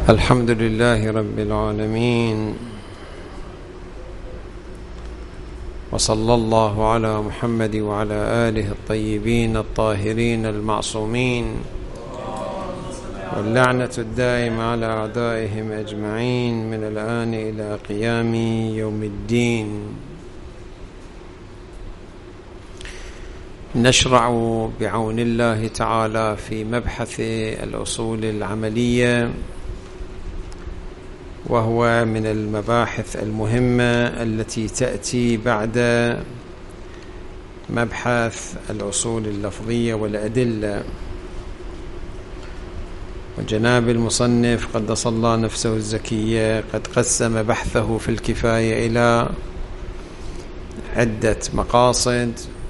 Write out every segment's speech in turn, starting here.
الحمد لله رب العالمين، وصلى الله على محمد وعلى آله الطيبين الطاهرين المعصومين، واللعنة الدائمة على أعدائهم أجمعين من الآن إلى قيام يوم الدين. نشرع بعون الله تعالى في مبحث الأصول العملية، وهو من المباحث المهمة التي تأتي بعد مبحث الأصول اللفظية والأدلة. وجناب المصنف قدس الله نفسه الزكية قد قسم بحثه في الكفاية إلى عدة مقاصد،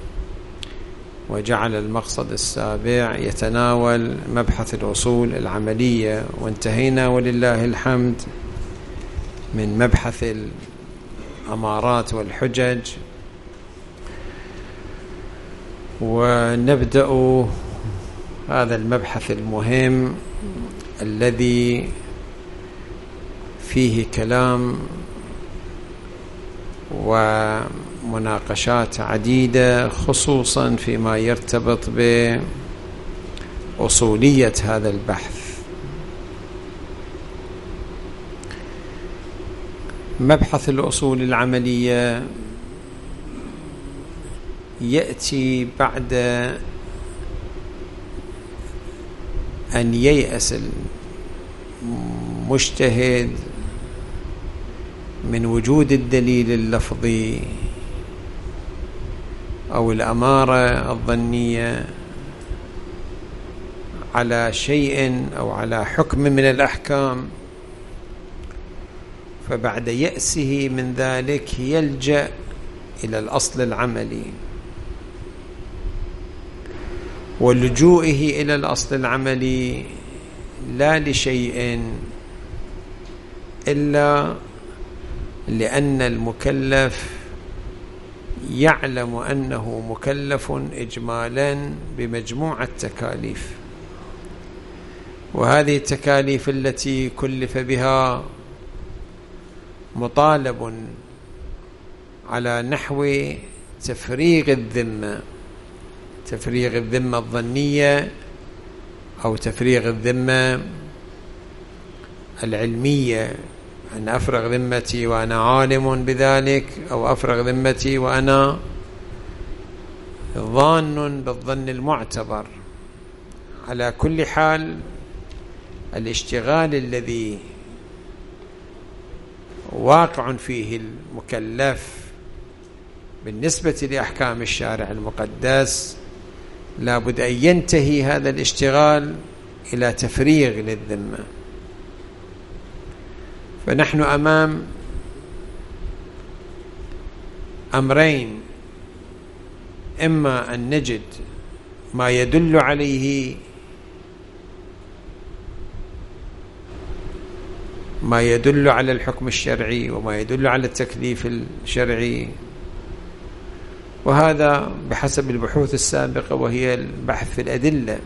وجعل المقصد السابع يتناول مبحث الأصول العملية، وانتهينا ولله الحمد من مبحث الأمارات والحجج. ونبدأ هذا المبحث المهم الذي فيه كلام ومناقشات عديدة، خصوصا فيما يرتبط بأصولية هذا البحث. مبحث الأصول العملية يأتي بعد أن ييأس المجتهد من وجود الدليل اللفظي أو الأمارة الظنية على شيء أو على حكم من الأحكام، فبعد يأسه من ذلك يلجأ إلى الأصل العملي. ولجوئه إلى الأصل العملي لا لشيء إلا لأن المكلف يعلم أنه مكلف إجمالا بمجموعة التكاليف، وهذه التكاليف التي كلف بها مطالب على نحو تفريغ الذمة الظنية أو تفريغ الذمة العلمية، أن أفرغ ذمتي وأنا عالم بذلك، أو أفرغ ذمتي وأنا ظان بالظن المعتبر. على كل حال، الاشتغال الذي واقع فيه المكلف بالنسبة لأحكام الشارع المقدس لا بد أن ينتهي هذا الاشتغال إلى تفريغ للذمة. فنحن أمام أمرين: إما أن نجد ما يدل عليه، ما يدل على الحكم الشرعي وما يدل على التكليف الشرعي، وهذا بحسب البحوث السابقة وهي البحث في الأدلة.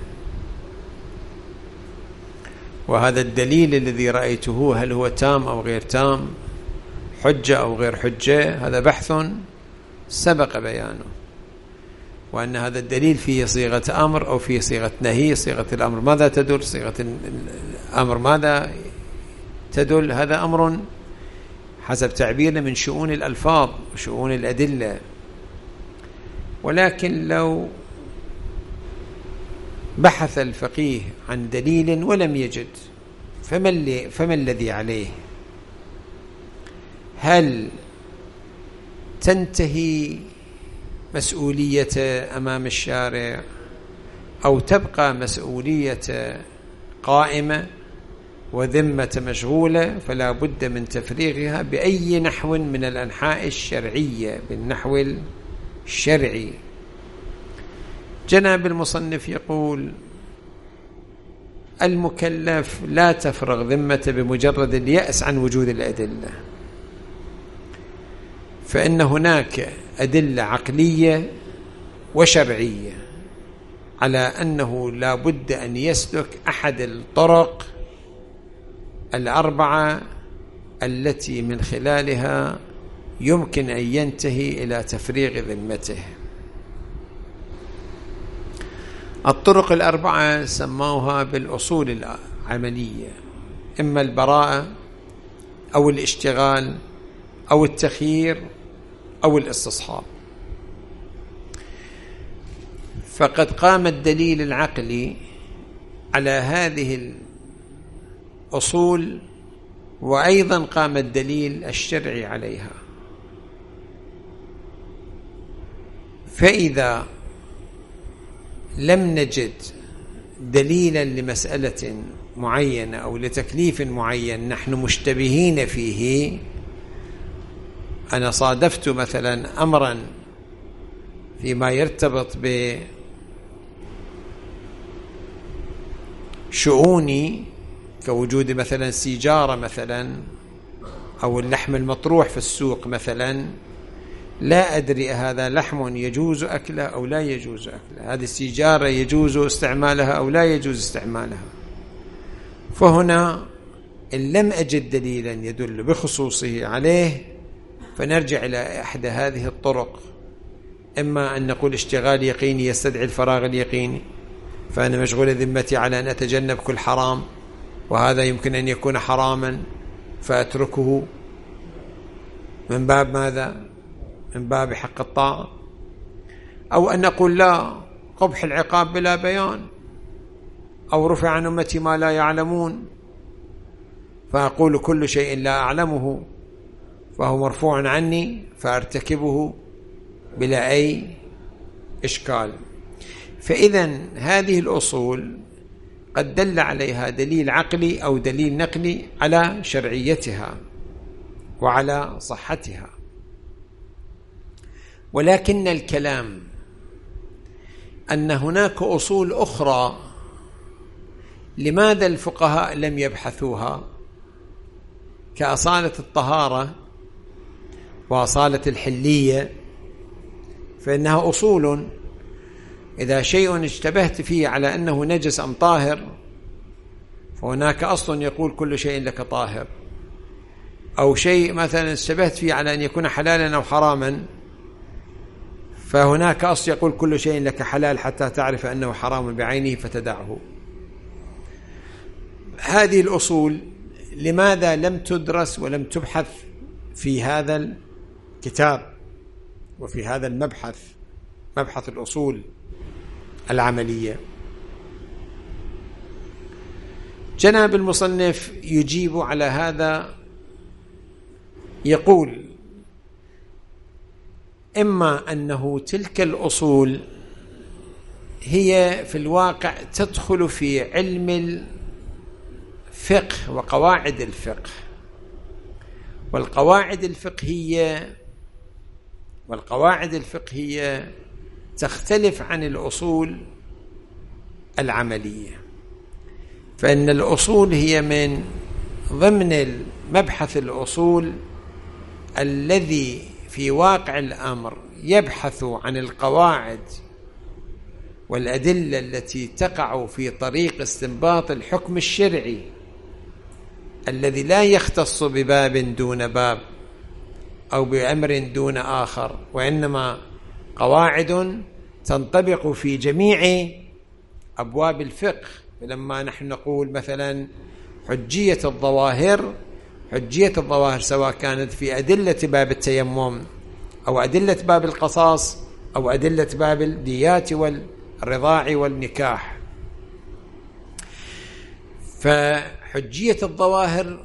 وهذا الدليل الذي رأيته هل هو تام أو غير تام، حجة أو غير حجة، هذا بحث سبق بيانه. وأن هذا الدليل فيه صيغة أمر أو فيه صيغة نهي، صيغة الأمر ماذا تدل، صيغة الأمر ماذا تدل، هذا أمر حسب تعبيرنا من شؤون الألفاظ وشؤون الأدلة. ولكن لو بحث الفقيه عن دليل ولم يجد، فما الذي عليه؟ هل تنتهي مسؤولية أمام الشارع، أو تبقى مسؤولية قائمة وذمة مشغولة؟ فلا بد من تفريغها بأي نحو من الأنحاء الشرعية، بالنحو الشرعي. جناب المصنف يقول: المكلف لا تفرغ ذمته بمجرد اليأس عن وجود الأدلة، فإن هناك أدلة عقلية وشرعية على أنه لا بد أن يسلك أحد الطرق الأربعة التي من خلالها يمكن أن ينتهي إلى تفريغ ذمته. الطرق الأربعة سموها بالأصول العملية، إما البراءة أو الاشتغال أو التخيير أو الاستصحاب. فقد قام الدليل العقلي على هذه الأصول، وأيضا قام الدليل الشرعي عليها. فإذا لم نجد دليلا لمسألة معينة أو لتكليف معين نحن مشتبهين فيه، أنا صادفت مثلا أمرا فيما يرتبط بشؤوني كوجود مثلا سيجارة مثلا أو اللحم المطروح في السوق مثلا، لا أدري هذا لحم يجوز أكله أو لا يجوز أكله، هذه السيجارة يجوز استعمالها أو لا يجوز استعمالها. فهنا إن لم أجد دليلا يدل بخصوصه عليه فنرجع إلى إحدى هذه الطرق، إما أن نقول اشتغال يقيني يستدعي الفراغ اليقيني، فأنا مشغول ذمتي على أن أتجنب كل حرام، وهذا يمكن أن يكون حراما فأتركه من باب ماذا؟ من باب حق الطاعة. أو أن نقول لا، قبح العقاب بلا بيان، أو رفع عن أمتي ما لا يعلمون، فأقول كل شيء لا أعلمه فهو مرفوع عني فأرتكبه بلا أي إشكال. فإذا هذه الأصول قد دل عليها دليل عقلي أو دليل نقلي على شرعيتها وعلى صحتها. ولكن الكلام أن هناك أصول أخرى لماذا الفقهاء لم يبحثوها، كأصالة الطهارة وأصالة الحلية، فإنها أصول إذا شيء اشتبهت فيه على أنه نجس أم طاهر فهناك أصل يقول كل شيء لك طاهر، أو شيء مثلا اشتبهت فيه على أن يكون حلالا أو حراما فهناك أصل يقول كل شيء لك حلال حتى تعرف أنه حرام بعينه فتدعه. هذه الأصول لماذا لم تدرس ولم تبحث في هذا الكتاب وفي هذا المبحث، مبحث الأصول العملية؟ جناب المصنف يجيب على هذا، يقول: إما أنه تلك الأصول هي في الواقع تدخل في علم الفقه وقواعد الفقه، والقواعد الفقهية تختلف عن الأصول العملية. فإن الأصول هي من ضمن مبحث الأصول الذي في واقع الأمر يبحث عن القواعد والأدلة التي تقع في طريق استنباط الحكم الشرعي الذي لا يختص بباب دون باب أو بأمر دون آخر، وإنما قواعد تنطبق في جميع أبواب الفقه. لما نحن نقول مثلا حجية الظواهر سواء كانت في أدلة باب التيمم أو أدلة باب القصاص أو أدلة باب الديات والرضاع والنكاح، فحجية الظواهر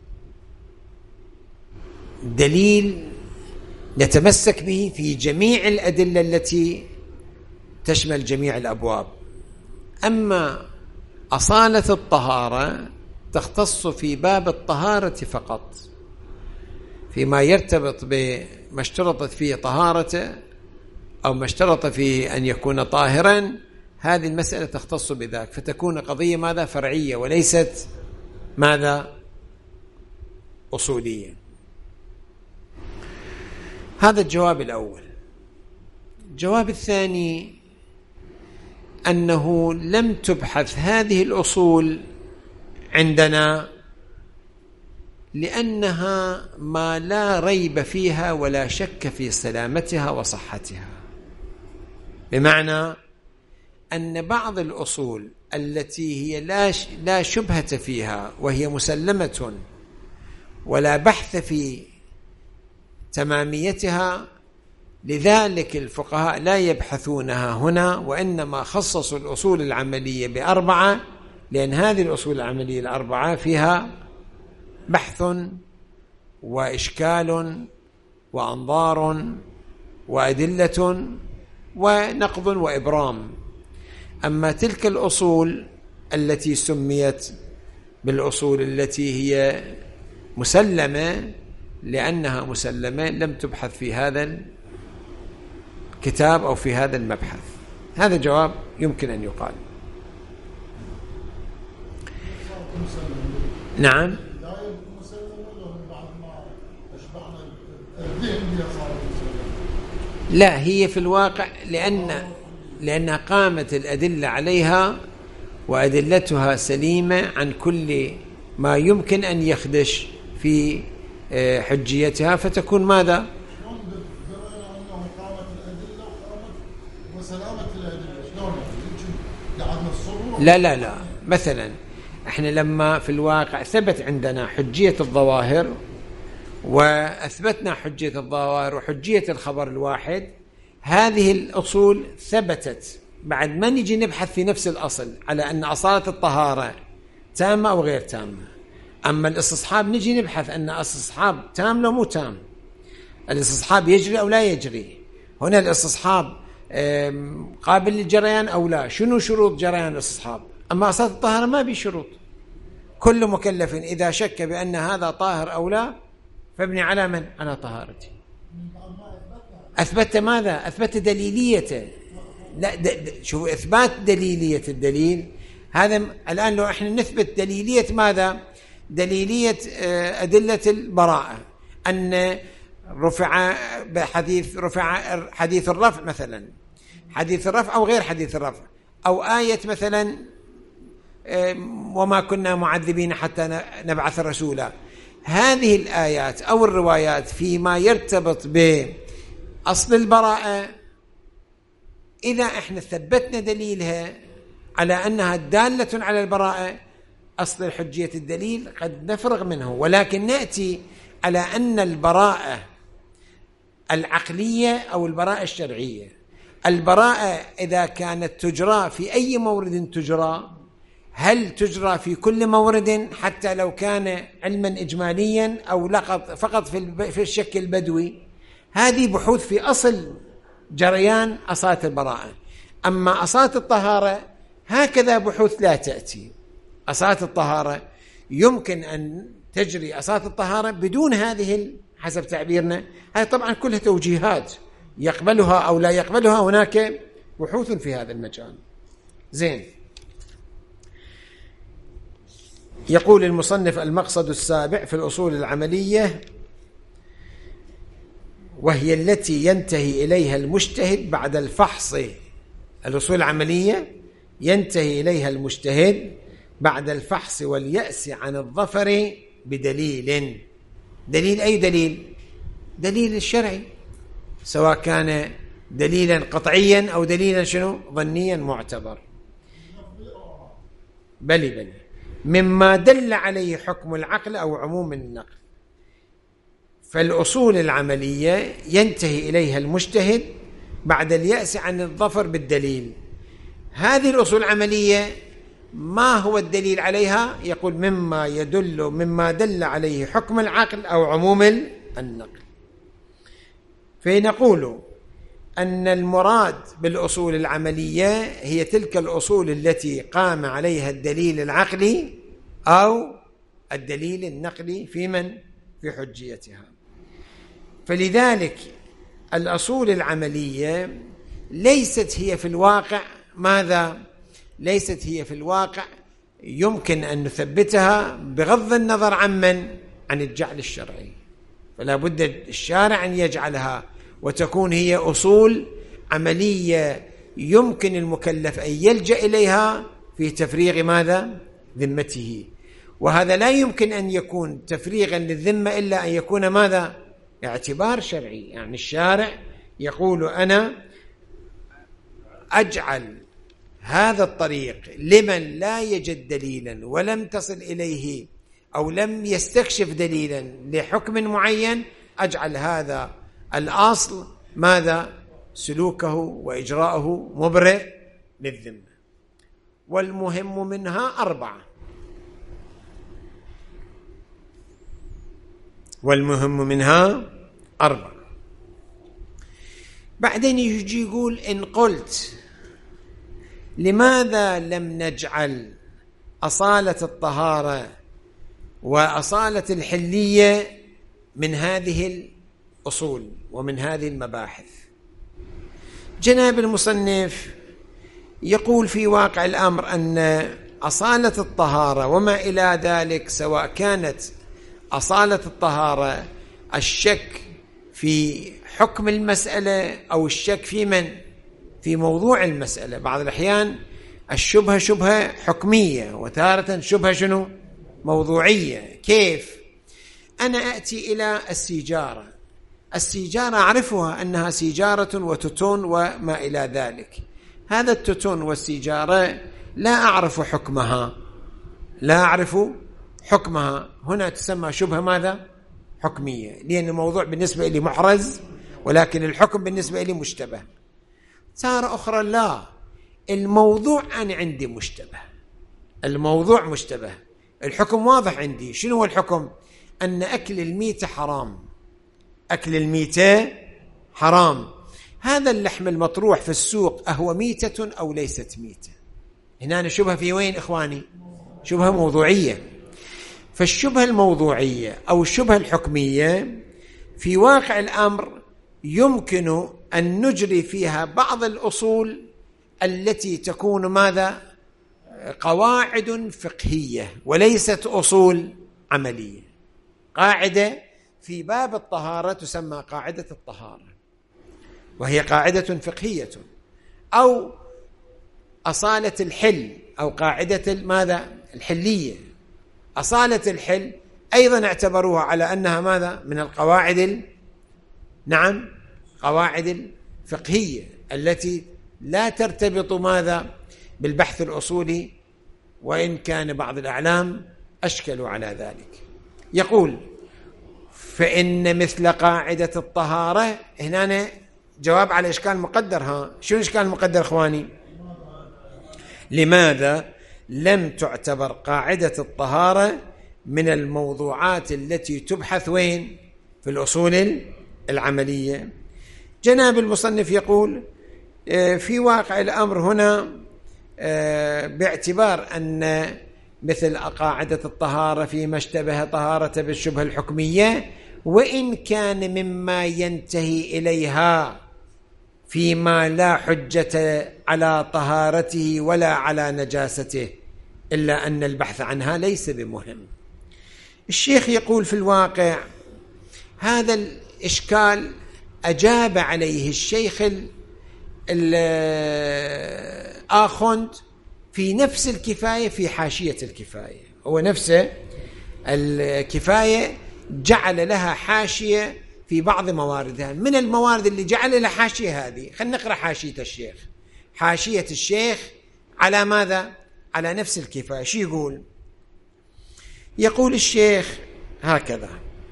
دليل نتمسك به في جميع الأدلة التي تشمل جميع الأبواب. أما أصالة الطهارة تختص في باب الطهارة فقط، فيما يرتبط بما اشترطت فيه طهارته أو ما اشترط فيه أن يكون طاهرا، هذه المسألة تختص بذاك، فتكون قضية ماذا؟ فرعية، وليست ماذا؟ أصولية. هذا الجواب الأول. الجواب الثاني أنه لم تبحث هذه الأصول عندنا لأنها ما لا ريب فيها ولا شك في سلامتها وصحتها، بمعنى أن بعض الأصول التي هي لا شبهة فيها وهي مسلمة ولا بحث في تماميتها، لذلك الفقهاء لا يبحثونها هنا، وإنما خصصوا الأصول العملية ب4، لأن هذه الأصول العملية ال4 فيها بحث وإشكال وأنظار وأدلة ونقض وإبرام. أما تلك الأصول التي سميت بالأصول التي هي مسلمة لأنها مسلمة لم تبحث في هذا الكتاب أو في هذا المبحث. هذا جواب يمكن أن يقال. نعم. لا، هي في الواقع لأن قامت الأدلة عليها وأدلتها سليمة عن كل ما يمكن أن يخدش في حجيتها، فتكون ماذا؟ لا مثلا احنا لما في الواقع ثبت عندنا حجية الظواهر وأثبتنا حجية الظواهر وحجية الخبر الواحد، هذه الأصول ثبتت بعد ما نجي نبحث في نفس الأصل على أن أصالة الطهارة تامة أو غير تامة. أما الاستصحاب نجي نبحث أن الاستصحاب تام لو مو تام، الاستصحاب يجري أو لا يجري. هنا الاستصحاب قابل للجريان أو لا، شنو شروط جريان الاستصحاب؟ أما أصالة الطهارة ما بشروط. كل مكلف إذا شك بأن هذا طاهر أو لا فابني على من؟ على طهارته. أثبت ماذا؟ أثبت دليليته. لا شوف، إثبات دليلية الدليل هذا الآن لو إحنا نثبت دليلية ماذا؟ دليلية أدلة البراءة، أن رفع حديث الرفع مثلا، حديث الرفع أو غير حديث الرفع، أو آية مثلا وما كنا معذبين حتى نبعث رسولا. هذه الآيات أو الروايات فيما يرتبط بأصل البراءة، إذا إحنا ثبتنا دليلها على أنها دالة على البراءة، أصل حجية الدليل قد نفرغ منه، ولكن نأتي على أن البراءة العقلية أو البراءة الشرعية، البراءة إذا كانت تجرى في أي مورد تجرى، هل تجرى في كل مورد حتى لو كان علما إجماليا أو فقط في الشك البدوي؟ هذه بحوث في أصل جريان أصالة البراءة. أما أصالة الطهارة هكذا بحوث لا تأتي. أصالة الطهارة يمكن أن تجري أصالة الطهارة بدون هذه حسب تعبيرنا، هذه طبعا كلها توجيهات يقبلها أو لا يقبلها، هناك بحوث في هذا المجال. زين، يقول المصنف: المقصد السابع في الأصول العملية، وهي التي ينتهي إليها المجتهد بعد الفحص. الأصول العملية ينتهي إليها المجتهد بعد الفحص واليأس عن الظفر بدليل. دليل أي دليل؟ دليل الشرعي، سواء كان دليلا قطعيا أو دليلا شنو؟ ظنيا معتبر. بلي مما دل عليه حكم العقل أو عموم النقل. فالأصول العملية ينتهي إليها المجتهد بعد اليأس عن الظفر بالدليل. هذه الأصول العملية ما هو الدليل عليها؟ يقول مما دل عليه حكم العقل أو عموم النقل. فنقول أن المراد بالأصول العملية هي تلك الأصول التي قام عليها الدليل العقلي أو الدليل النقلي في حجيتها. فلذلك الأصول العملية ليست هي في الواقع ماذا؟ ليست هي في الواقع يمكن أن نثبتها بغض النظر عن الجعل الشرعي، فلا بد الشارع أن يجعلها وتكون هي أصول عملية يمكن المكلف أن يلجأ إليها في تفريغ ماذا؟ ذمته. وهذا لا يمكن أن يكون تفريغا للذمة إلا أن يكون ماذا؟ اعتبار شرعي. يعني الشارع يقول أنا أجعل هذا الطريق لمن لا يجد دليلا ولم تصل إليه أو لم يستكشف دليلا لحكم معين، أجعل هذا الأصل ماذا؟ سلوكه وإجراءه مبرئ للذمة. والمهم منها 4. والمهم منها 4. بعدين يجي يقول إن قلت لماذا لم نجعل أصالة الطهارة وأصالة الحلية من هذه الأصول ومن هذه المباحث؟ جناب المصنف يقول في واقع الأمر أن أصالة الطهارة وما إلى ذلك، سواء كانت أصالة الطهارة الشك في حكم المسألة أو الشك في موضوع المسألة. بعض الأحيان الشبهة شبهة حكمية، وتارة شبهة موضوعية. كيف؟ أنا أتي إلى السيجارة أعرفها أنها سيجارة وتتون وما إلى ذلك. هذا التتون والسيجارة لا أعرف حكمها. هنا تسمى شبهة ماذا؟ حكمية، لأن الموضوع بالنسبة لي محرز ولكن الحكم بالنسبة لي مشتبه. تارة أخرى لا، الموضوع أنا عندي مشتبه، الموضوع مشتبه، الحكم واضح عندي. شنو هو الحكم؟ أن أكل الميتة حرام، أكل الميتة حرام. هذا اللحم المطروح في السوق أهو ميتة أو ليست ميتة؟ هنا شبهة في وين إخواني؟ شبهة موضوعية. فالشبهة الموضوعية أو الشبهة الحكمية في واقع الأمر يمكن أن نجري فيها بعض الأصول التي تكون ماذا؟ قواعد فقهية وليست أصول عملية. قاعدة في باب الطهارة تسمى قاعدة الطهارة، وهي قاعدة فقهية. أو أصالة الحل أو قاعدة ماذا؟ الحلية. أصالة الحل أيضا اعتبروها على أنها ماذا؟ من القواعد قواعد الفقهية التي لا ترتبط ماذا؟ بالبحث الأصولي، وإن كان بعض الأعلام أشكلوا على ذلك. يقول فإن مثل قاعدة الطهارة، هنا جواب على إشكال مقدر. شو الإشكال المقدر إخواني؟ لماذا لم تعتبر قاعدة الطهارة من الموضوعات التي تبحث وين؟ في الأصول العملية. جناب المصنف يقول في واقع الأمر هنا باعتبار أن مثل قاعدة الطهارة فيما اشتبه طهارة بالشبهة الحكمية، وإن كان مما ينتهي إليها فيما لا حجة على طهارته ولا على نجاسته، إلا أن البحث عنها ليس بمهم. الشيخ يقول في الواقع هذا الإشكال أجاب عليه الشيخ الآخوند في نفس الكفاية، في حاشية الكفاية. هو نفسه الكفاية جعل لها حاشية في بعض مواردها. من الموارد اللي جعل لها حاشية هذه، خلينا نقرأ حاشية الشيخ. حاشية الشيخ على ماذا؟ على نفس الكفاية. شو يقول؟ يقول الشيخ هكذا: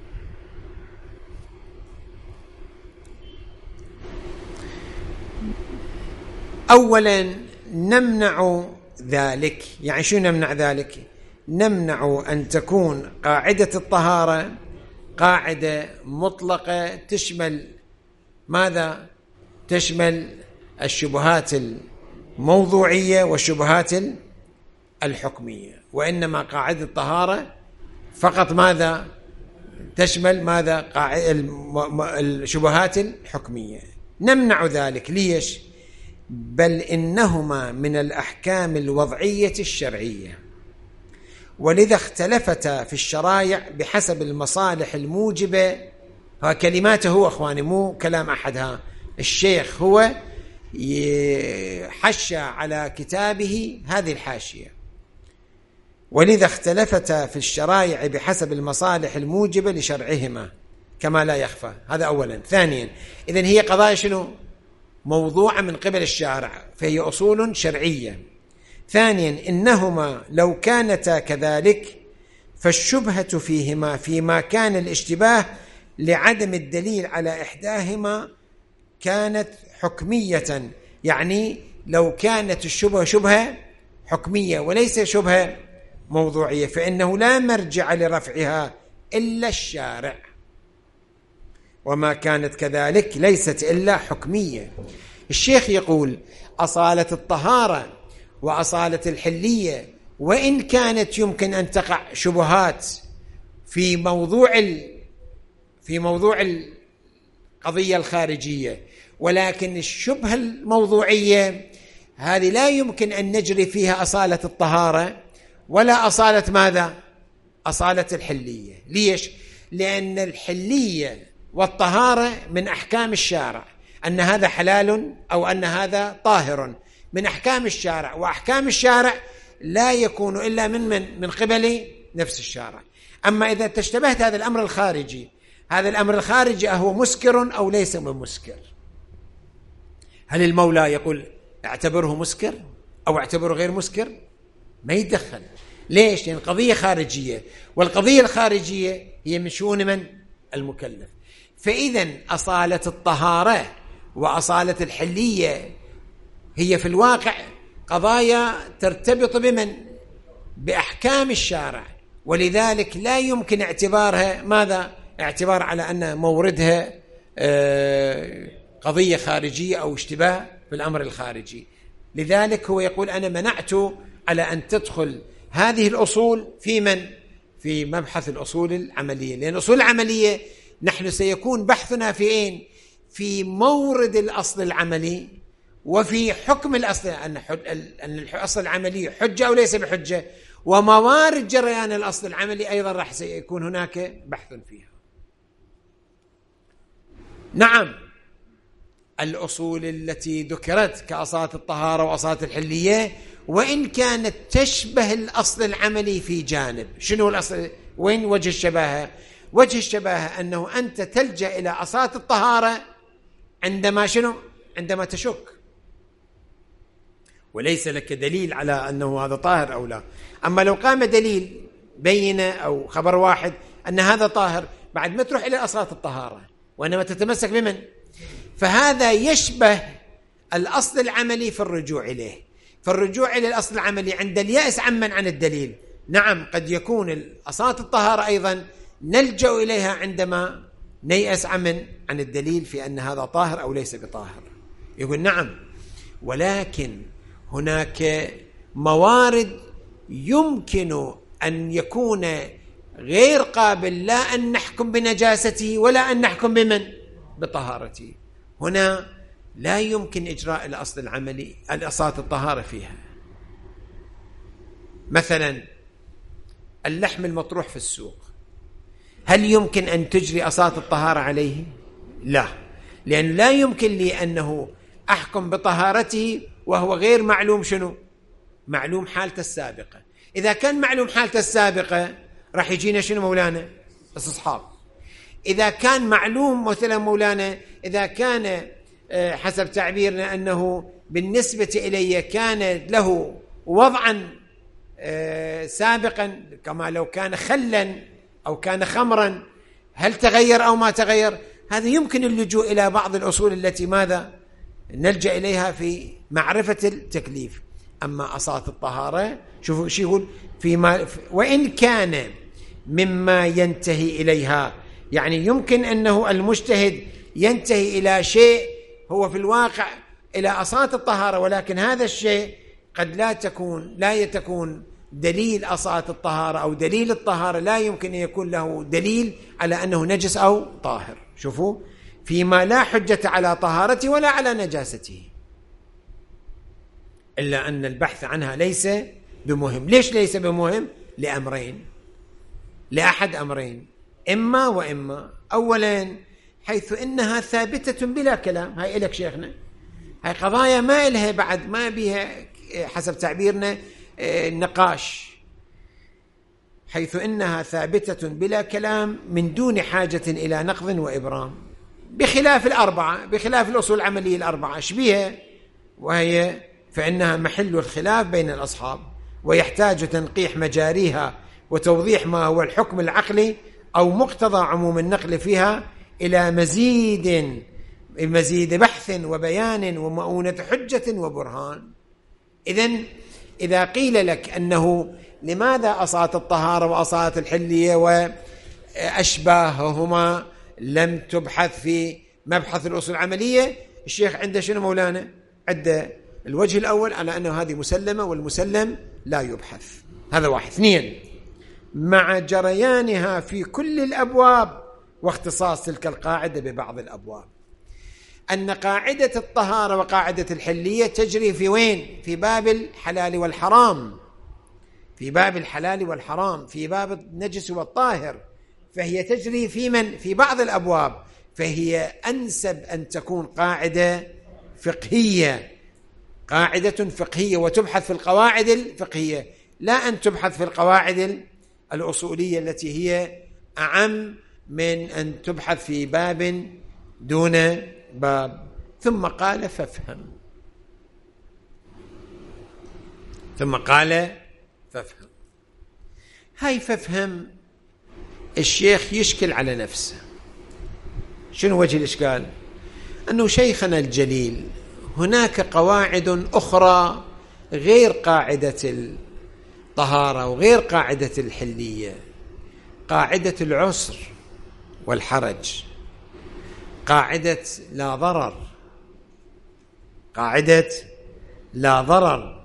أولا نمنع ذلك. يعني شو نمنع ذلك؟ نمنع أن تكون قاعدة الطهارة قاعدة مطلقة تشمل ماذا؟ تشمل الشبهات الموضوعية والشبهات الحكمية، وإنما قاعدة الطهارة فقط ماذا؟ تشمل ماذا؟ الشبهات الحكمية. نمنع ذلك. ليش؟ بل إنهما من الأحكام الوضعية الشرعية، ولذا اختلفتا في الشرائع بحسب المصالح الموجبة. كلماته هو أخواني، مو كلام أحد. الشيخ هو حشى على كتابه هذه الحاشية. ولذا اختلفتا في الشرائع بحسب المصالح الموجبة لشرعهما كما لا يخفى. هذا أولا. ثانيا، إذن هي قضايا شنو؟ موضوعة من قبل الشارع، فهي أصول شرعية. ثانيا، إنهما لو كانتا كذلك فالشبهة فيهما فيما كان الاشتباه لعدم الدليل على إحداهما كانت حكمية، يعني لو كانت الشبهة شبهة حكمية وليس شبهة موضوعية فإنه لا مرجع لرفعها إلا الشارع، وما كانت كذلك ليست إلا حكمية. الشيخ يقول أصالة الطهارة وأصالة الحلية وإن كانت يمكن أن تقع شبهات في موضوع القضية الخارجية، ولكن الشبهة الموضوعية هذه لا يمكن أن نجري فيها أصالة الطهارة ولا أصالة ماذا؟ أصالة الحلية. ليش؟ لأن الحلية والطهارة من أحكام الشارع، أن هذا حلال أو أن هذا طاهر من أحكام الشارع، وأحكام الشارع لا يكون إلا من قبل نفس الشارع. أما إذا تشتبهت هذا الأمر الخارجي، هذا الأمر الخارجي أهو مسكر أو ليس بمسكر؟ هل المولى يقول اعتبره مسكر أو اعتبره غير مسكر؟ ما يتدخل. ليش؟ لأن قضية خارجية، والقضية الخارجية هي من شؤون من؟ المكلف. فإذن أصالة الطهارة وأصالة الحلية هي في الواقع قضايا ترتبط بمن؟ بأحكام الشارع، ولذلك لا يمكن اعتبارها ماذا؟ اعتبار على أن موردها قضية خارجية أو اشتباه في الأمر الخارجي. لذلك هو يقول أنا منعت على أن تدخل هذه الأصول في مبحث الأصول العملية، لأن الأصول العملية نحن سيكون بحثنا في أين؟ في مورد الأصل العملي وفي حكم الأصل، أن الأصل العملي حجة أو ليس بحجة، وموارد جريان الأصل العملي أيضا راح سيكون هناك بحث فيها. نعم، الأصول التي ذكرت كأصالة الطهارة وأصالة الحلية وإن كانت تشبه الأصل العملي في جانب. شنو الأصل؟ وين وجه الشباهة؟ وجه الشباهة أنه أنت تلجأ إلى أصالة الطهارة عندما شنو؟ عندما تشك، وليس لك دليل على أنه هذا طاهر أو لا. أما لو قام دليل بينة أو خبر واحد أن هذا طاهر، بعد ما تروح إلى أصالة الطهارة وإنما تتمسك بمن؟ فهذا يشبه الأصل العملي في الرجوع إليه. فالرجوع إلى الأصل العملي عند اليأس عن الدليل. نعم، قد يكون أصالة الطهارة أيضا نلجأ إليها عندما نيأس عن الدليل في أن هذا طاهر أو ليس بطاهر. يقول نعم، ولكن هناك موارد يمكن أن يكون غير قابل لا أن نحكم بنجاسته ولا أن نحكم بمن؟ بطهارته. هنا لا يمكن إجراء الأصل العملي الأصالة الطهارة فيها. مثلا اللحم المطروح في السوق، هل يمكن أن تجري أصالة الطهارة عليه؟ لا، لأن لا يمكن لي أنه أحكم بطهارته وهو غير معلوم شنو؟ معلوم حالته السابقة. إذا كان معلوم حالته السابقة راح يجينا شنو مولانا؟ استصحاب. إذا كان معلوم مثلا مولانا، إذا كان حسب تعبيرنا أنه بالنسبة إلي كان له وضعا سابقا، كما لو كان خلا أو كان خمرا، هل تغير أو ما تغير؟ هذا يمكن اللجوء إلى بعض الأصول التي ماذا؟ نلجأ إليها في معرفة التكليف. أما أصالة الطهارة شوفوا شو يقول وإن كان مما ينتهي إليها، يعني يمكن أنه المجتهد ينتهي إلى شيء هو في الواقع إلى أصالة الطهارة، ولكن هذا الشيء قد لا يتكون دليل أصالة الطهارة أو دليل الطهارة لا يمكن أن يكون له دليل على أنه نجس أو طاهر. شوفوا، فيما لا حجة على طهارته ولا على نجاسته، إلا أن البحث عنها ليس بمهم. ليش ليس بمهم؟ لأمرين، لأحد أمرين، إما وإما. أولا، حيث إنها ثابتة بلا كلام. هاي إلك شيخنا، هاي قضايا ما إلها بعد، ما بيها حسب تعبيرنا نقاش. حيث إنها ثابتة بلا كلام من دون حاجة إلى نقض وإبرام، بخلاف الأربعة، بخلاف الأصول العملية الأربعة شبيهة، وهي فإنها محل الخلاف بين الأصحاب، ويحتاج تنقيح مجاريها وتوضيح ما هو الحكم العقلي أو مقتضى عموم النقل فيها إلى مزيد بحث وبيان ومؤونة حجة وبرهان. إذن إذا قيل لك أنه لماذا أصالة الطهارة وأصالة الحلية وأشباههما لم تبحث في مبحث الأصول العملية، الشيخ عنده شنو مولانا؟ عنده الوجه الأول على أنه هذه مسلمة والمسلم لا يبحث، هذا واحد. اثنين، مع جريانها في كل الأبواب واختصاص تلك القاعدة ببعض الأبواب، أن قاعدة الطهارة وقاعدة الحلية تجري في وين؟ في باب الحلال والحرام، في باب الحلال والحرام، في باب النجس والطاهر، فهي تجري في من؟ في بعض الأبواب، فهي أنسب أن تكون قاعدة فقهية، قاعدة فقهية، وتبحث في القواعد الفقهية، لا أن تبحث في القواعد الأصولية التي هي أعم من أن تبحث في باب دون باب. ثم قال فافهم، ثم قال فافهم. هاي فافهم الشيخ يشكل على نفسه. شنو وجه الإشكال؟ أنه شيخنا الجليل هناك قواعد أخرى غير قاعدة الطهارة وغير قاعدة الحلية، قاعدة العسر والحرج، قاعدة لا ضرر، قاعدة لا ضرر،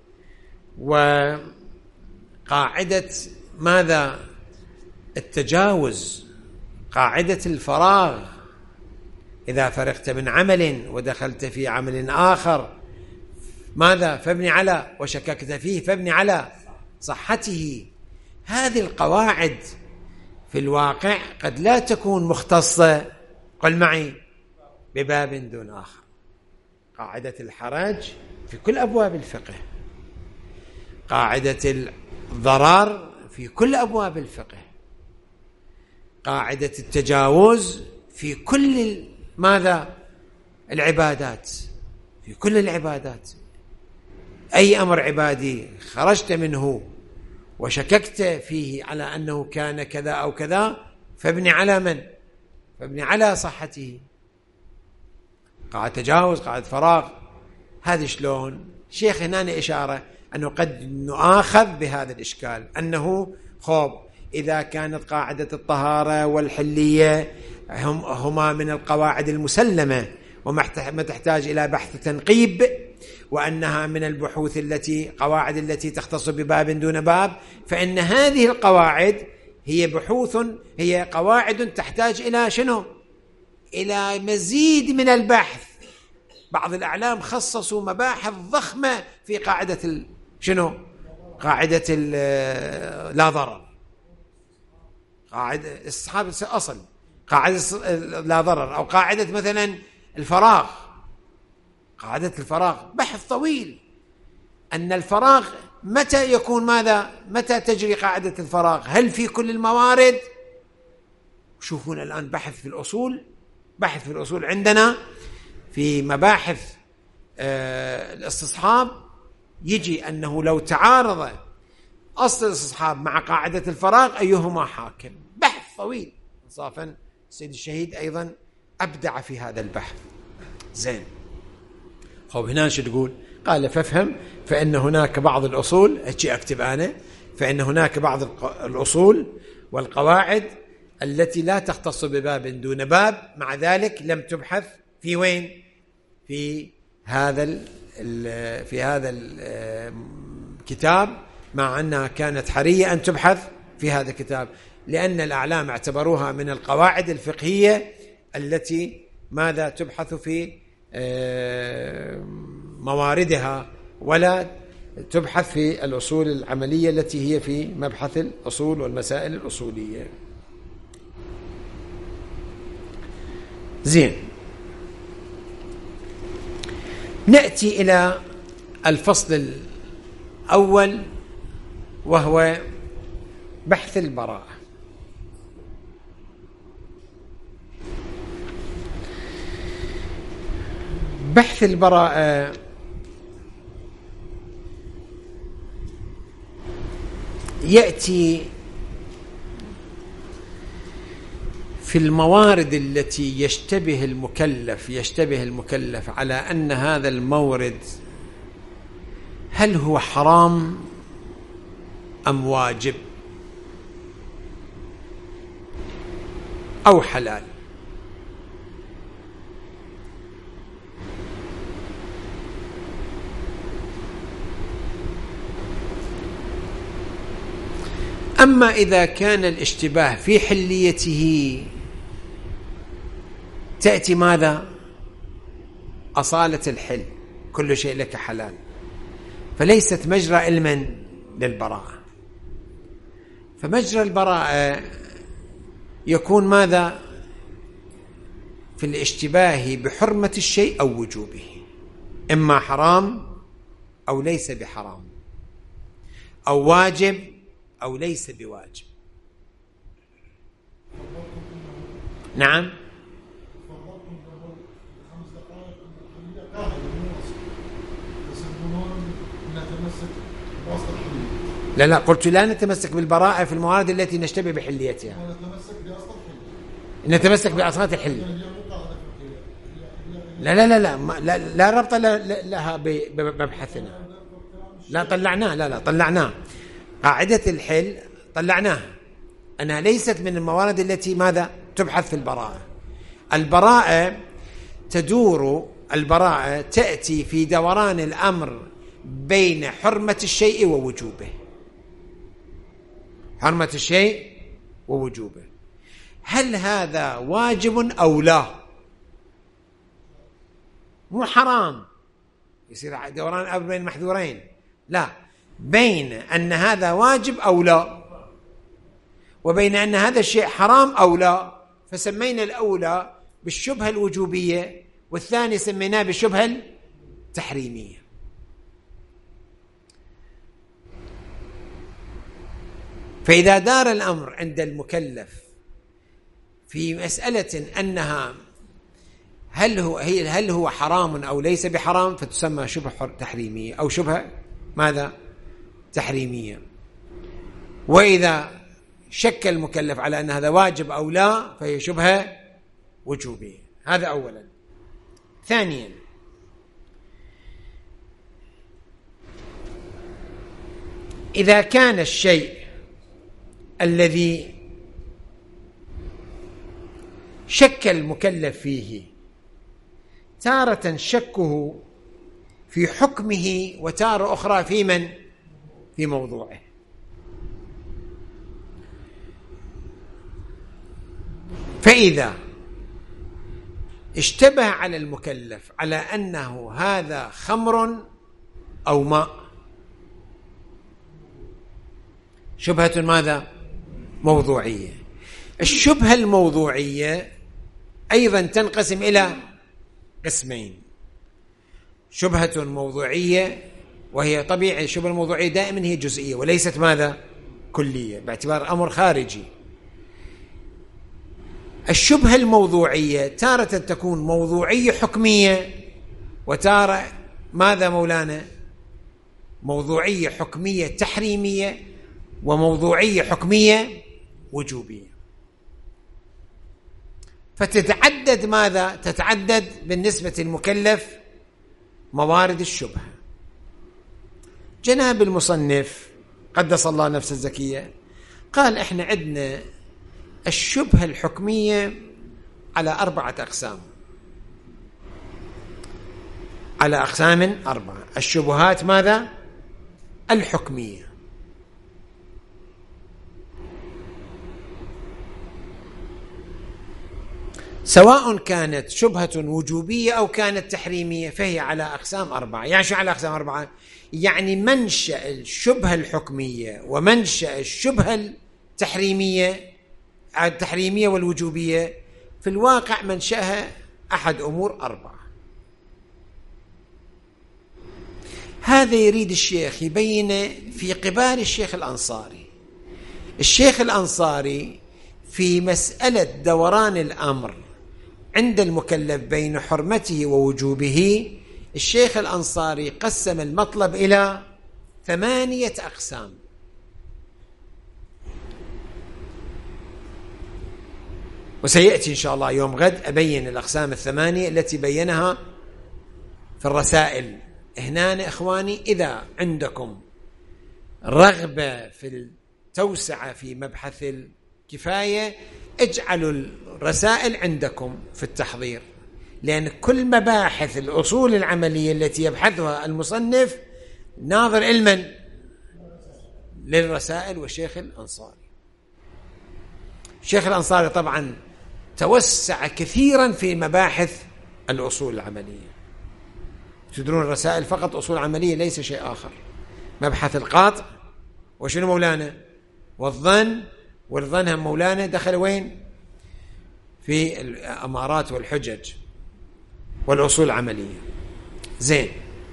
وقاعدة ماذا؟ التجاوز، قاعدة الفراغ، إذا فرغت من عمل ودخلت في عمل آخر ماذا؟ فابني على، وشككت فيه فابني على صحته. هذه القواعد في الواقع قد لا تكون مختصة، قل معي، بباب دون آخر. قاعدة الحرج في كل أبواب الفقه، قاعدة الضرر في كل أبواب الفقه، قاعدة التجاوز في كل ماذا؟ العبادات، في كل العبادات. أي أمر عبادي خرجت منه وشككت فيه على أنه كان كذا أو كذا فابني على من؟ فابني على صحته. قاعدة تجاوز، قاعدة فراغ، هذه شلون؟ شيخ هنا إشارة أنه قد نؤاخذ بهذا الإشكال، أنه إذا كانت قاعدة الطهارة والحلية هما من القواعد المسلمة وما تحتاج إلى بحث تنقيب، وأنها من البحوث قواعد التي تختص بباب دون باب، فإن هذه القواعد هي قواعد تحتاج إلى شنو؟ إلى مزيد من البحث. بعض الأعلام خصصوا مباحث ضخمة في قاعدة شنو؟ قاعدة لا ضرر، قاعدة استصحاب أصل، قاعدة لا ضرر، أو قاعدة مثلا الفراغ، قاعدة الفراغ بحث طويل. أن الفراغ متى يكون ماذا؟ متى تجري قاعدة الفراغ؟ هل في كل الموارد؟ شوفون الآن بحث في الأصول، بحث في الأصول عندنا في مباحث الاستصحاب يجي أنه لو تعارض أصل الاستصحاب مع قاعدة الفراغ أيهما حاكم، بحث طويل. إنصافا السيد الشهيد أيضا أبدع في هذا البحث. زين، هنا شو تقول؟ قال فافهم فإن هناك بعض الأصول، هيك أكتب أنا، فإن هناك بعض الأصول والقواعد التي لا تختص بباب دون باب، مع ذلك لم تبحث في وين؟ في هذا الكتاب، مع أنها كانت حرية أن تبحث في هذا الكتاب، لأن الأعلام اعتبروها من القواعد الفقهية التي ماذا؟ تبحث في مواردها، ولا تبحث في الأصول العملية التي هي في مبحث الأصول والمسائل الأصولية. زين، نأتي إلى الفصل الأول، وهو بحث البراءة. بحث البراءة يأتي في الموارد التي يشتبه المكلف على أن هذا المورد هل هو حرام أم واجب أو حلال. أما إذا كان الاشتباه في حليته تأتي ماذا؟ أصالة الحل، كل شيء لك حلال، فليست مجرى علما للبراءة. فمجرى البراءة يكون ماذا؟ في الاشتباه بحرمة الشيء أو وجوبه، إما حرام أو ليس بحرام، أو واجب أو ليس بواجب. نعم. لا قلت لا نتمسك بالبراءة في الموارد التي نشتبه بحليتها، نتمسك بأصالة الحل. لا ربط لها بمبحثنا. لا طلعناه قاعدة الحل طلعناها أنها ليست من الموارد التي ماذا تبحث في البراءة. البراءة تأتي في دوران الأمر بين حرمة الشيء ووجوبه. حرمة الشيء ووجوبه، هل هذا واجب أو لا؟ مو حرام يصير دوران الأمر بين المحذورين، لا، بين أن هذا واجب أو لا، وبين أن هذا الشيء حرام أو لا. فسمينا الأولى بالشبهة الوجوبية والثاني سميناه بالشبهة التحريمية. فإذا دار الأمر عند المكلف في مسألة أنها هل هو حرام أو ليس بحرام، فتسمى شبهة تحريمية أو شبهة ماذا؟ تحريمية. وإذا شك المكلف على أن هذا واجب أو لا فهي شبهة وجوبية. هذا أولا. ثانيا، إذا كان الشيء الذي شك المكلف فيه تارة شكه في حكمه وتارة أخرى في موضوعه. فإذا اشتبه على المكلف على أنه هذا خمر أو ماء، شبهة ماذا؟ موضوعية. الشبهة الموضوعية أيضا تنقسم إلى قسمين: شبهة موضوعية، وهي طبيعي الشبهة الموضوعية دائما هي جزئية وليست ماذا؟ كلية، باعتبار أمر خارجي. الشبهة الموضوعية تارة تكون موضوعية حكمية، وتارة ماذا مولانا؟ موضوعية حكمية تحريمية، وموضوعية حكمية وجوبية. فتتعدد ماذا؟ تتعدد بالنسبة للمكلف موارد الشبهة. جناب المصنف قدس الله نفسه الزكية قال احنا عندنا الشبهة الحكمية على 4 أقسام، على أقسام 4. الشبهات ماذا؟ الحكمية. سواء كانت شبهة وجوبية أو كانت تحريمية فهي على أقسام 4. يعني شو على أقسام 4؟ يعني منشأ الشبهة الحكمية ومنشأ الشبهة التحريمية والوجوبية في الواقع منشأها أحد أمور 4. هذا يريد الشيخ يبين في قبال الشيخ الأنصاري الشيخ الأنصاري في مسألة دوران الأمر عند المكلف بين حرمته ووجوبه، الشيخ الأنصاري قسم المطلب إلى 8 أقسام. وسيأتي إن شاء الله يوم غد أبين الأقسام 8 التي بينها في الرسائل. هنا إخواني إذا عندكم رغبة في التوسعة في مبحث الكفاية اجعلوا الرسائل عندكم في التحضير، لأن كل مباحث الأصول العملية التي يبحثها المصنف ناظر علما للرسائل والشيخ الأنصاري. الشيخ الأنصاري طبعا توسع كثيرا في مباحث الأصول العملية. تدرون الرسائل فقط أصول عملية ليس شيء آخر. مبحث القاطع وشنو مولانا والظن، والظن هم مولانا دخل وين؟ في الأمارات والحجج والأصول العملية. زين،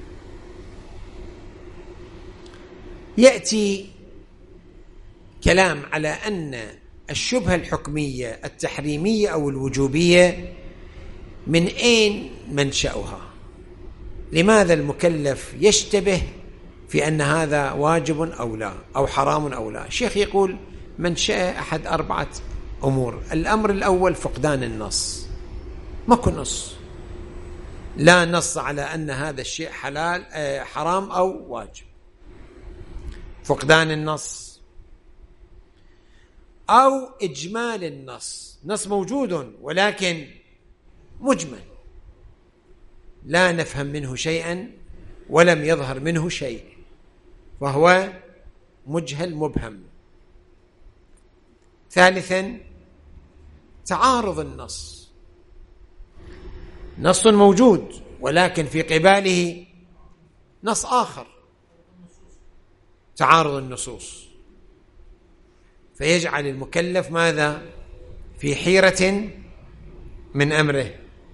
يأتي كلام على أن الشبهة الحكمية التحريمية أو الوجوبية من أين منشأها؟ لماذا المكلف يشتبه في أن هذا واجب أو لا، أو حرام أو لا؟ الشيخ يقول منشأ أحد 4 أمور. الأمر الأول فقدان النص، ماكو نص، لا نص على أن هذا الشيء حلال حرام أو واجب، فقدان النص. أو إجمال النص، نص موجود ولكن مجمل، لا نفهم منه شيئا ولم يظهر منه شيء، وهو مجهل مبهم. ثالثا تعارض النص، نص موجود ولكن في قباله نص آخر، تعارض النصوص، فيجعل المكلف ماذا؟ في حيرة من أمره.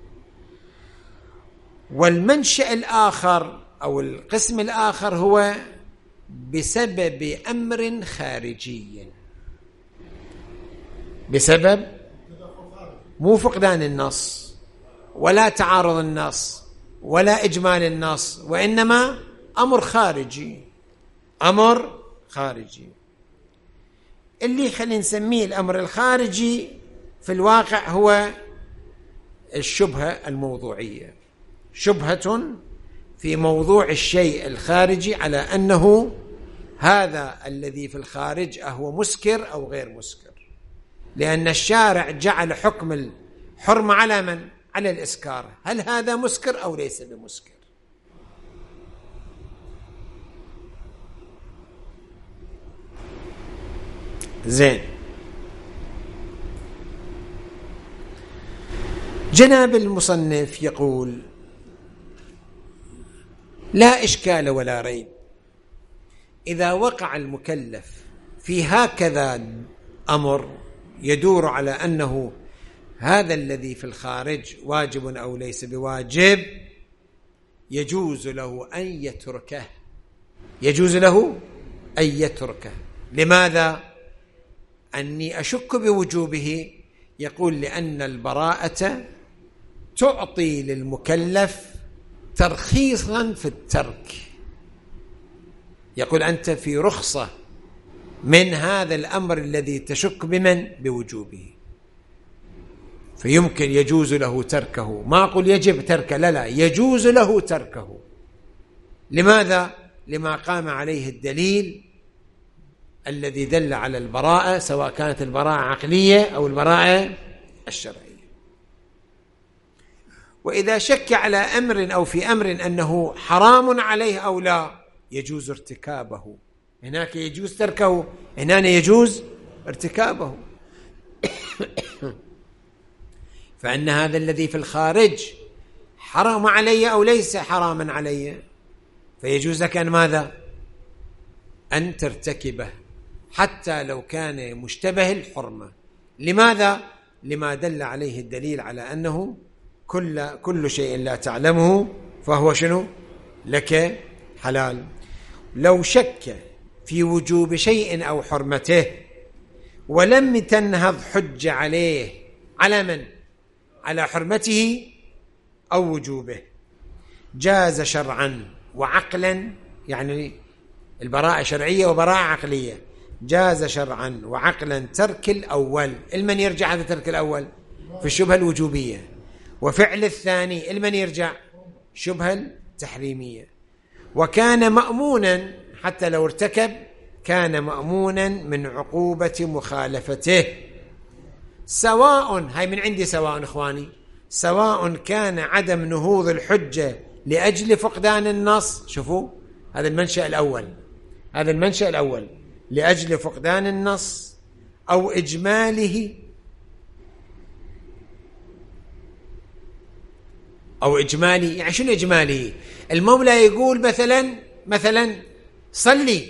والمنشأ الآخر أو القسم الآخر هو بسبب أمر خارجي، بسبب مو فقدان النص ولا تعارض النص ولا إجمال النص، وإنما أمر خارجي، أمر خارجي. اللي خلينا نسميه الأمر الخارجي في الواقع هو الشبهة الموضوعية، شبهة في موضوع الشيء الخارجي على أنه هذا الذي في الخارج أهو مسكر أو غير مسكر، لأن الشارع جعل حكم الحرمة على من؟ على الإسكار، هل هذا مسكر أو ليس بمسكر؟ زين، جناب المصنف يقول لا إشكال ولا ريب إذا وقع المكلف في هكذا أمر يدور على أنه هذا الذي في الخارج واجب أو ليس بواجب، يجوز له أن يتركه، يجوز له أن يتركه. لماذا؟ أني أشك بوجوبه. يقول لأن البراءة تعطي للمكلف ترخيصا في الترك، يقول أنت في رخصة من هذا الأمر الذي تشك بمن؟ بوجوبه، فيمكن يجوز له تركه. ما أقول يجب تركه، لا لا، يجوز له تركه. لماذا؟ لما قام عليه الدليل الذي دل على البراءة، سواء كانت البراءة عقلية أو البراءة الشرعية. وإذا شك على أمر أو في أمر أنه حرام عليه أو لا، يجوز ارتكابه. هناك يجوز تركه، هنا يجوز ارتكابه. فإن هذا الذي في الخارج حرام علي أو ليس حراما علي، فيجوز لك أن ماذا؟ أن ترتكبه حتى لو كان مشتبه الحرمة. لماذا؟ لما دل عليه الدليل على أنه كل شيء لا تعلمه فهو شنو؟ لك حلال. لو شك في وجوب شيء أو حرمته ولم تنهض حجة عليه، على من؟ على حرمته أو وجوبه، جاز شرعا وعقلا، يعني البراءة شرعية وبراءة عقلية، جاز شرعا وعقلا ترك الأول. المن يرجع هذا ترك الأول؟ في الشبهة الوجوبية. وفعل الثاني المن يرجع؟ شبهة التحريمية. وكان مأمونا، حتى لو ارتكب كان مأمونا من عقوبة مخالفته، سواء، هاي من عندي سواء إخواني، سواء كان عدم نهوض الحجة لأجل فقدان النص، شوفوا هذا المنشأ الأول، هذا المنشأ الأول، لأجل فقدان النص أو إجماله، أو إجمالي. يعني شنو إجمالي؟ المولى يقول مثلا صلي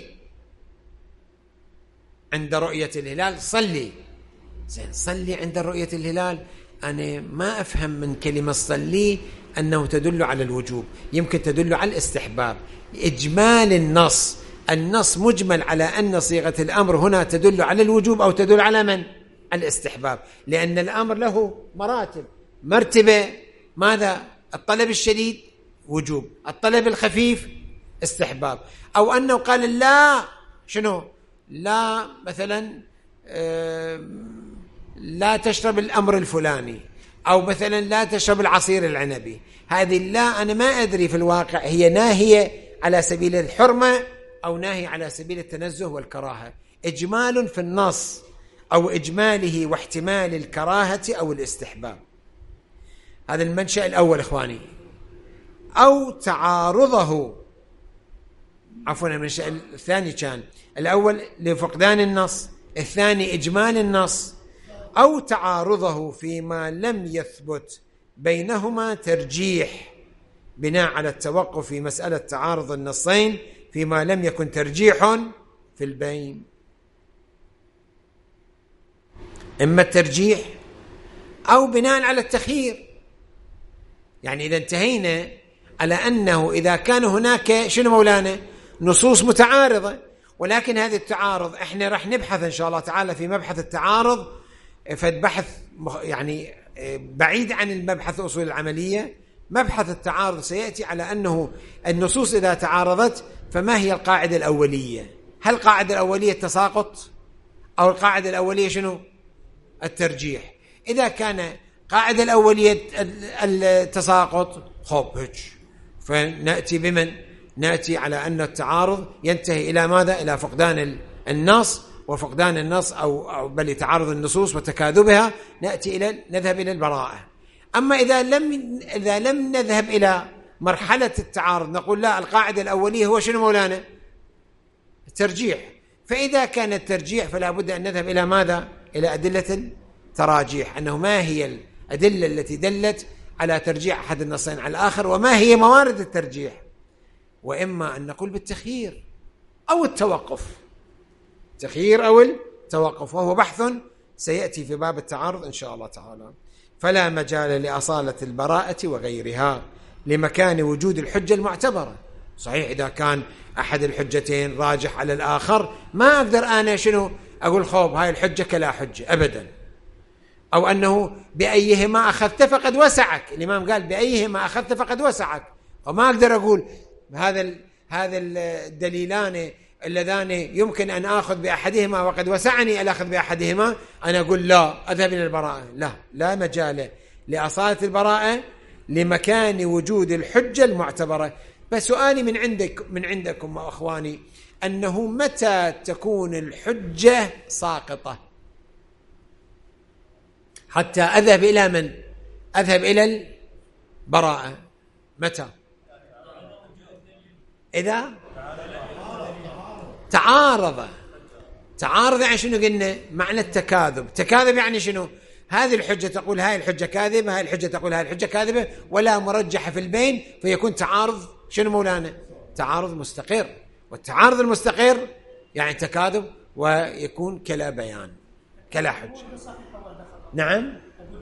عند رؤية الهلال، صلي. زين، صلي عند رؤية الهلال، أنا ما أفهم من كلمة صلي أنه تدل على الوجوب، يمكن تدل على الاستحباب. إجمال النص، النص مجمل على أن صيغة الأمر هنا تدل على الوجوب أو تدل على من؟ الاستحباب، لأن الأمر له مراتب. مرتبة ماذا؟ الطلب الشديد وجوب، الطلب الخفيف استحباب. أو أنه قال لا، شنو؟ لا مثلا لا تشرب الأمر الفلاني، أو مثلا لا تشرب العصير العنبي. هذه لا أنا ما أدري في الواقع هي ناهية على سبيل الحرمة أو ناهية على سبيل التنزه والكراهة. إجمال في النص أو إجماله واحتمال الكراهة أو الاستحباب، هذا المنشأ الأول إخواني. أو تعارضه، عفوا المنشأ الثاني كان الأول لفقدان النص، الثاني إجمال النص. أو تعارضه فيما لم يثبت بينهما ترجيح، بناء على التوقف في مسألة تعارض النصين فيما لم يكن ترجيح في البين. إما الترجيح أو بناء على التخيير. يعني إذا انتهينا على أنه إذا كان هناك شنو مولانا؟ نصوص متعارضة، ولكن هذه التعارض احنا راح نبحث إن شاء الله تعالى في مبحث التعارض، فالبحث يعني بعيد عن المبحث الأصول العملية. مبحث التعارض سيأتي على أنه النصوص إذا تعارضت فما هي القاعدة الأولية؟ هل القاعدة الأولية التساقط أو القاعدة الأولية شنو؟ الترجيح. إذا كان قاعدة الأولية التساقط فنأتي بمن؟ نأتي على أن التعارض ينتهي إلى ماذا؟ إلى فقدان النص، وفقدان النص أو بل تعارض النصوص وتكاذبها نذهب إلى البراءة. أما إذا لم نذهب إلى مرحلة التعارض نقول لا، القاعدة الأولية هو شنو مولانا؟ الترجيح. فإذا كان الترجيح فلا بد أن نذهب إلى ماذا؟ إلى أدلة التراجيح، أنه ما هي الأدلة التي دلت على ترجيح أحد النصين على الآخر، وما هي موارد الترجيح. وإما أن نقول بالتخيير أو التوقف، تخيير أو التوقف، وهو بحث سيأتي في باب التعارض إن شاء الله تعالى. فلا مجال لأصالة البراءة وغيرها لمكان وجود الحجة المعتبرة. صحيح إذا كان أحد الحجتين راجح على الآخر ما أقدر أنا شنو أقول خوب هاي الحجة كلا حجة أبدا، أو أنه بأيهما أخذت فقد وسعك. الإمام قال بأيهما أخذت فقد وسعك، وما أقدر أقول هذا الدليلان اللذان يمكن أن أخذ بأحدهما وقد وسعني الأخذ بأحدهما، أنا أقول لا أذهب إلى البراءة. لا مجال لأصالة البراءة لمكان وجود الحجة المعتبرة. فسؤالي من عندكم أخواني أنه متى تكون الحجة ساقطة حتى أذهب إلى من؟ أذهب إلى البراءة. متى؟ إذا تعارض يعني شنو قلنا؟ معنى التكاذب. تكاذب يعني شنو؟ هذه الحجة تقول هاي الحجة كاذبة، هاي الحجة تقول هاي الحجة كاذبة، ولا مرجح في البين، فيكون تعارض شنو مولانا؟ تعارض مستقر. والتعارض المستقر يعني تكاذب، ويكون كلا بيان كلا حجة. نعم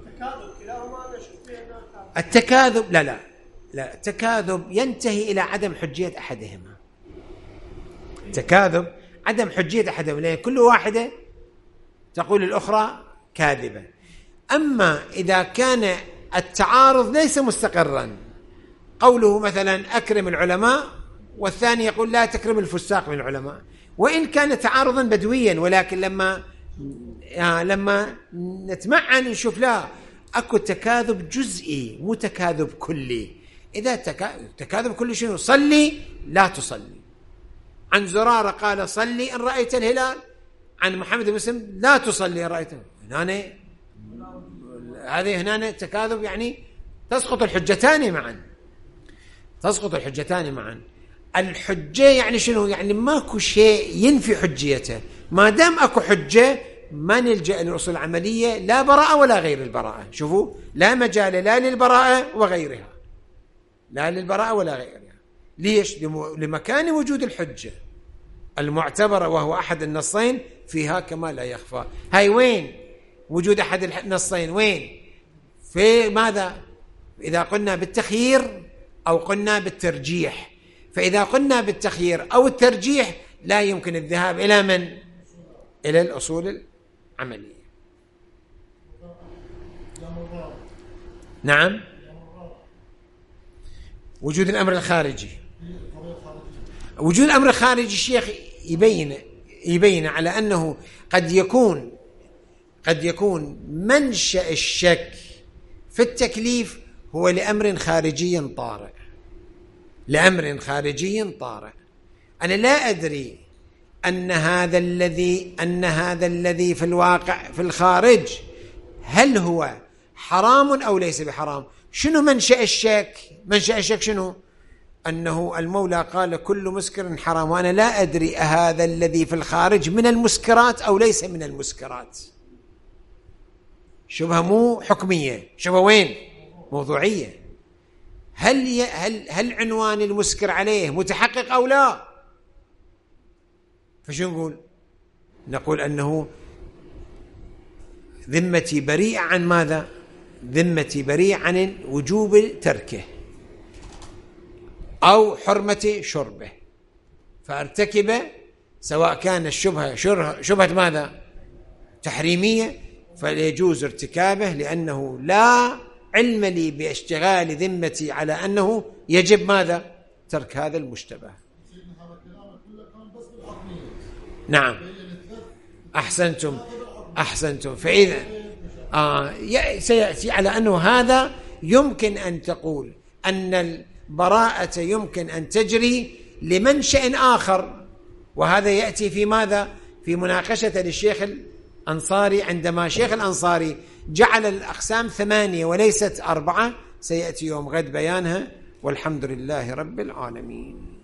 التكاذب لا التكاذب ينتهي إلى عدم حجية أحدهما. تكاذب عدم حجية أحدهما، لأن كل واحدة تقول الأخرى كاذبة. أما إذا كان التعارض ليس مستقرا، قوله مثلا أكرم العلماء والثاني يقول لا تكرم الفساق من العلماء، وإن كان تعارضا بدويا، ولكن لما نتمعن نشوف لا، أكو تكاذب جزئي مو تكاذب كلي. إذا تكاذب كلي شنو؟ صلي لا تصلي. عن زرارة قال صلي إن رأيت الهلال، عن محمد بن مسلم لا تصلي إن رأيت الهلال. هذه هنا تكاذب، يعني تسقط الحجتان معا، تسقط الحجتان معا. الحجة يعني شنو؟ يعني ماكو شيء ينفي حجيته، ما دام أكو حجة ما نلجأ للأصول العملية، لا براءة ولا غير البراءة. شوفوا، لا مجال لا للبراءة وغيرها، لا للبراءة ولا غيرها. ليش؟ لمكان وجود الحجة المعتبرة وهو أحد النصين فيها كما لا يخفى. هاي وين وجود أحد النصين؟ وين؟ في ماذا؟ إذا قلنا بالتخيير أو قلنا بالترجيح. فإذا قلنا بالتخيير أو الترجيح لا يمكن الذهاب إلى من؟ إلى الأصول العملية. نعم، وجود الأمر الخارجي. وجود الأمر الخارجي الشيخ يبين على أنه قد يكون منشأ الشك في التكليف هو لأمر خارجي طارئ، لأمر خارجي طارئ. أنا لا أدري أن هذا الذي في الواقع في الخارج هل هو حرام أو ليس بحرام. شنو منشأ الشك؟ منشأ الشك شنو؟ أنه المولى قال كل مسكر حرام، وأنا لا أدري هذا الذي في الخارج من المسكرات أو ليس من المسكرات. شبهة مو حكمية، شبهة وين؟ موضوعية. هل عنوان المسكر عليه متحقق أو لا؟ فشو نقول؟ نقول أنه ذمتي بريئة عن ماذا؟ ذمتي بريئة عن وجوب تركه أو حرمة شربه، فارتكب سواء كان الشبهة شبهة ماذا؟ تحريمية، فليجوز ارتكابه، لأنه لا علم لي باشتغال ذمتي على أنه يجب ماذا؟ ترك هذا المشتبه. نعم، أحسنتم. فإذا سيأتي على أنه هذا يمكن أن تقول أن البراءة يمكن أن تجري لمنشأ آخر، وهذا يأتي في ماذا؟ في مناقشة للشيخ الأنصاري، عندما شيخ الأنصاري جعل الأقسام 8 وليست 4. سيأتي يوم غد بيانها، والحمد لله رب العالمين.